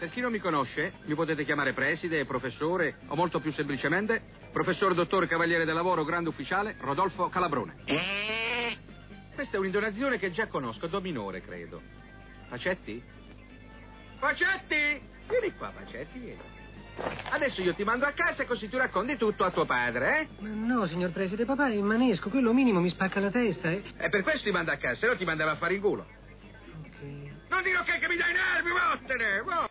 Per chi non mi conosce, mi potete chiamare preside, professore o molto più semplicemente professor dottore cavaliere del lavoro grande ufficiale Rodolfo Calabrone. Questa è un'intonazione che già conosco, do minore, credo. Facetti? Facetti! Vieni qua, Facetti, vieni. Adesso io ti mando a casa così tu racconti tutto a tuo padre, eh? Ma no, signor preside, papà è manesco, quello minimo mi spacca la testa, eh? E per questo ti manda a casa, se no ti mandava a fare in culo. Ok. Non dire che mi dai nervi, vattene!